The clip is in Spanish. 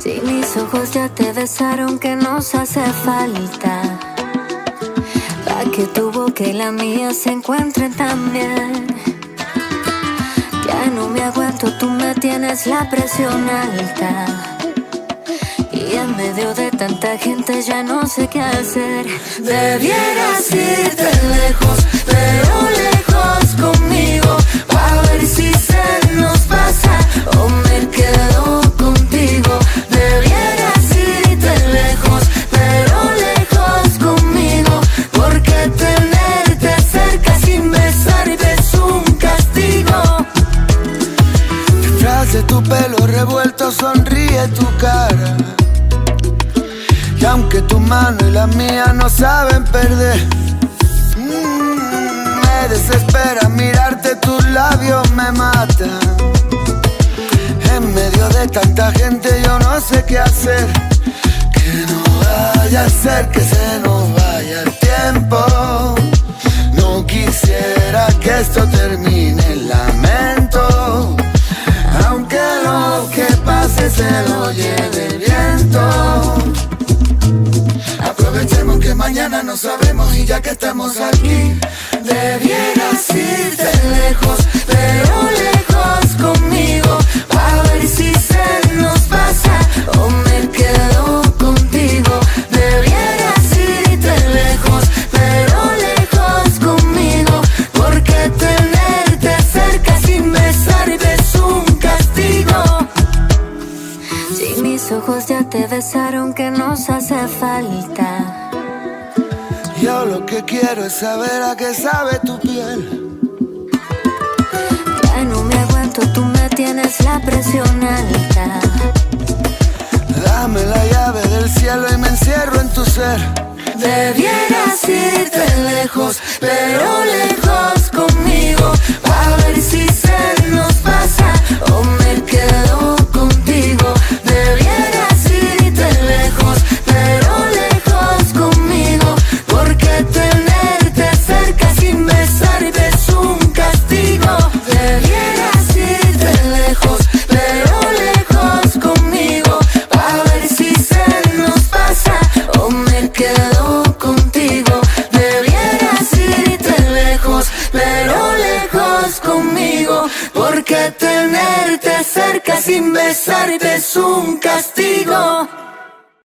Si mis ojos ya te besaron, que nos hace falta pa' que tu boca y la mía se encuentren también. Ya no me aguanto, tú me tienes la presión alta y en medio de tanta gente ya no sé qué hacer. Debieras irte lejos, pero lejos conmigo, pa' ver si se nos pasa o me quedo contigo. Debieras irte lejos, pero lejos conmigo, porque tenerte cerca sin besar es un castigo. Detrás de tu pelo revuelto sonríe tu cara, y aunque tu mano y la mía no saben perder, me desespera mirarte, tus labios me matan. En medio de tanta gente yo no sé qué hacer. Que no vaya a ser que se nos vaya el tiempo. No quisiera que esto termine en lamento, aunque lo que pase se lo lleve el viento. Aprovechemos que mañana no sabemos, y ya que estamos aquí, debieras irte lejos, pero lejos conmigo, pa' ver si se nos pasa o me quedo contigo. Debieras irte lejos, pero lejos conmigo, porque tenerte cerca sin besar es un castigo. Si mis ojos ya te besaron, que nos hace falta. Yo lo que quiero es saber a qué sabe tu piel. Ya no me aguanto, tú me tienes la presión alta. Dame la llave del cielo y me encierro en tu ser. Debieras irte lejos, pero lejos conmigo, pa' ver si se nos pasa o me quedo contigo. Debieras irte lejos, pero lejos conmigo, porque tenerte cerca sin besar es un castigo. Debieras irte lejos, pero lejos conmigo, pa' ver si se nos pasa o me quedo contigo. Debieras irte lejos, pero lejos conmigo, porque tenerte cerca sin besar es un castigo.